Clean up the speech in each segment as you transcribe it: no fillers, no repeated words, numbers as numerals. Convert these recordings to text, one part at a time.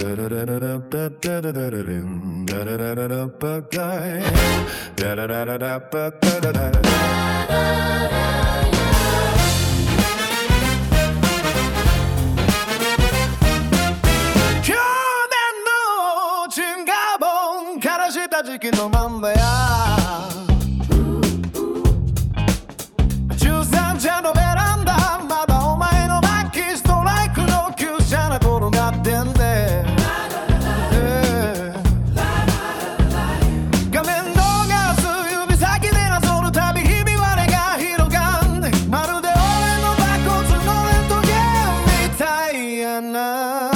した時期のまんまや13茶のベランダまだお前のバッキーストライクの急車な転がってんで画面のガラス指先でなぞるたびひび割れが広がんでまるで俺のバッコツのレントゲンみたいやな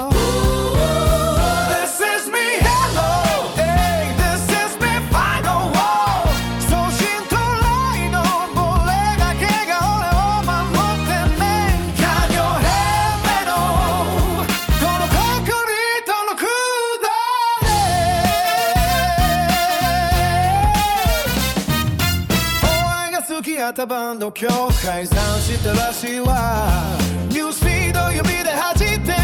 たバンド今日解散したらしいわニュースフィード指で弾いて